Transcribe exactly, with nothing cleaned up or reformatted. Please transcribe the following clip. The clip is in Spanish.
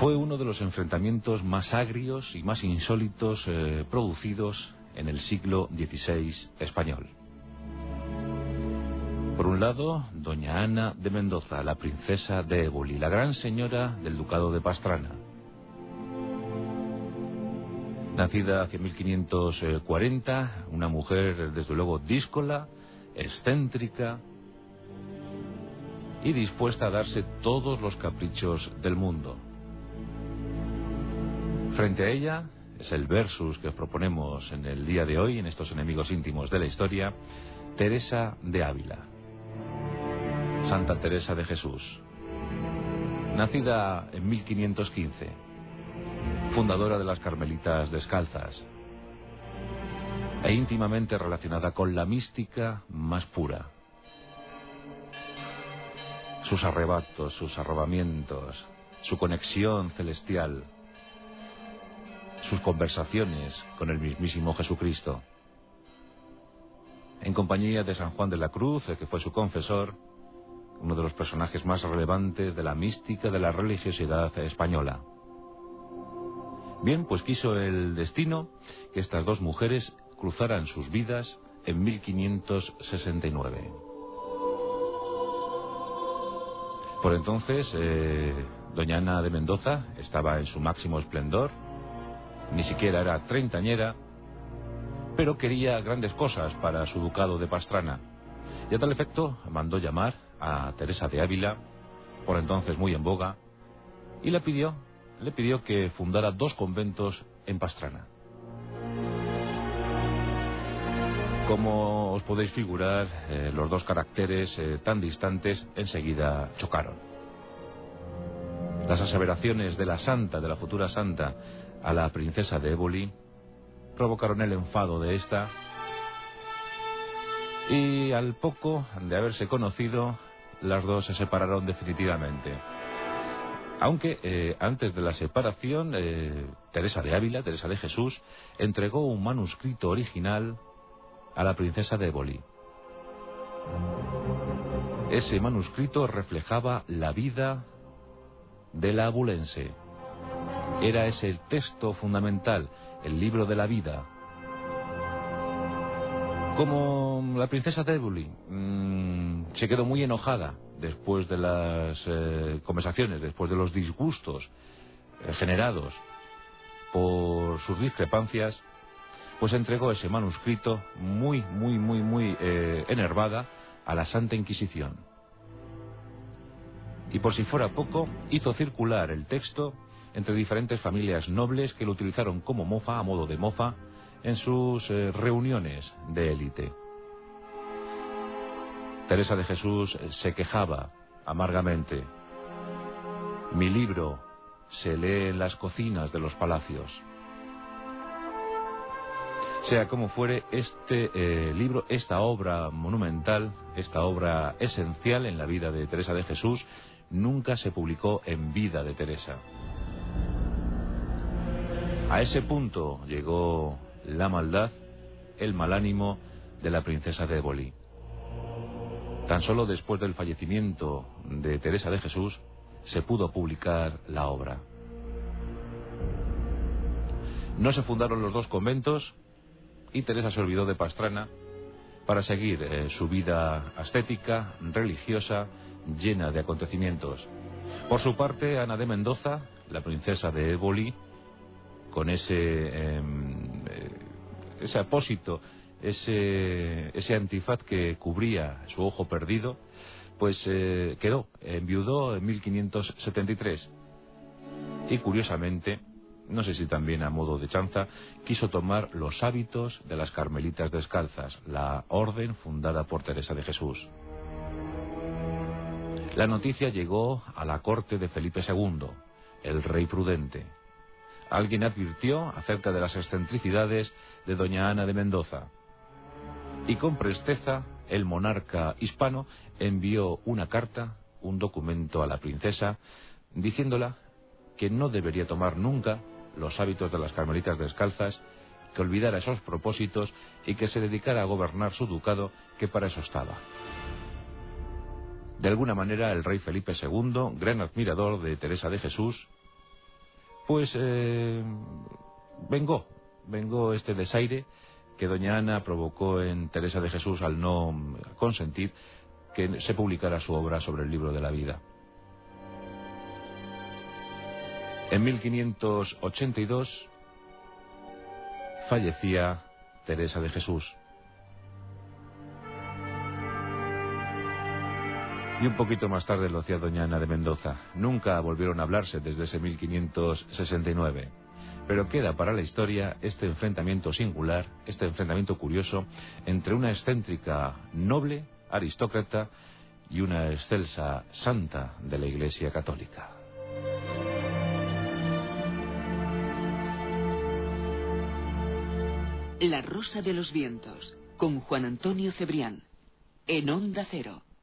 Fue uno de los enfrentamientos más agrios y más insólitos eh, producidos en el siglo dieciséis español. Por un lado, doña Ana de Mendoza, la princesa de Éboli, la gran señora del ducado de Pastrana. Nacida hacia mil quinientos cuarenta, una mujer desde luego díscola, excéntrica y dispuesta a darse todos los caprichos del mundo. Frente a ella es el versus que proponemos en el día de hoy, en estos enemigos íntimos de la historia, Teresa de Ávila. Santa Teresa de Jesús. Nacida en mil quinientos quince, fundadora de las Carmelitas Descalzas, e íntimamente relacionada con la mística más pura. Sus arrebatos, sus arrobamientos, su conexión celestial, sus conversaciones con el mismísimo Jesucristo. En compañía de San Juan de la Cruz, que fue su confesor, uno de los personajes más relevantes de la mística de la religiosidad española. Bien, pues quiso el destino que estas dos mujeres cruzaran sus vidas en mil quinientos sesenta y nueve. Por entonces, eh, doña Ana de Mendoza estaba en su máximo esplendor, ni siquiera era treintañera, pero quería grandes cosas para su ducado de Pastrana. Y a tal efecto mandó llamar a Teresa de Ávila, por entonces muy en boga, y le pidió, le pidió que fundara dos conventos en Pastrana. Como os podéis figurar, eh, los dos caracteres eh, tan distantes enseguida chocaron. Las aseveraciones de la santa, de la futura santa, a la princesa de Éboli provocaron el enfado de esta, y al poco de haberse conocido, las dos se separaron definitivamente. Aunque eh, antes de la separación, eh, Teresa de Ávila, Teresa de Jesús, entregó un manuscrito original a la princesa de Éboli. Ese manuscrito reflejaba la vida de la abulense. Era ese el texto fundamental, el libro de la vida. Como la princesa de Éboli mmm, se quedó muy enojada después de las eh, conversaciones, después de los disgustos eh, generados por sus discrepancias, pues entregó ese manuscrito muy, muy, muy, muy eh, enervada a la Santa Inquisición. Y por si fuera poco, hizo circular el texto entre diferentes familias nobles que lo utilizaron como mofa, a modo de mofa, en sus eh, reuniones de élite. Teresa de Jesús se quejaba amargamente. Mi libro se lee en las cocinas de los palacios. Sea como fuere, este eh, libro, esta obra monumental, esta obra esencial en la vida de Teresa de Jesús, nunca se publicó en vida de Teresa. A ese punto llegó la maldad, el mal ánimo de la princesa de Éboli. Tan solo después del fallecimiento de Teresa de Jesús se pudo publicar la obra. No se fundaron los dos conventos y Teresa se olvidó de Pastrana para seguir eh, su vida ascética, religiosa, llena de acontecimientos. Por su parte, Ana de Mendoza, la princesa de Éboli, con ese eh, ese apósito, ese, ese antifaz que cubría su ojo perdido, pues eh, quedó, enviudó en mil quinientos setenta y tres. Y curiosamente, no sé si también a modo de chanza, quiso tomar los hábitos de las Carmelitas Descalzas, la orden fundada por Teresa de Jesús. La noticia llegó a la corte de Felipe segundo, el rey prudente. Alguien advirtió acerca de las excentricidades de doña Ana de Mendoza. Y con presteza, el monarca hispano envió una carta, un documento a la princesa, diciéndola que no debería tomar nunca los hábitos de las Carmelitas Descalzas, que olvidara esos propósitos y que se dedicara a gobernar su ducado, que para eso estaba. De alguna manera, el rey Felipe segundo, gran admirador de Teresa de Jesús, Pues eh, vengó, vengó este desaire que doña Ana provocó en Teresa de Jesús al no consentir que se publicara su obra sobre el libro de la vida. En mil quinientos ochenta y dos fallecía Teresa de Jesús. Y un poquito más tarde lo hacía doña Ana de Mendoza. Nunca volvieron a hablarse desde ese mil quinientos sesenta y nueve. Pero queda para la historia este enfrentamiento singular, este enfrentamiento curioso, entre una excéntrica noble, aristócrata, y una excelsa santa de la Iglesia Católica. La Rosa de los Vientos, con Juan Antonio Cebrián, en Onda Cero.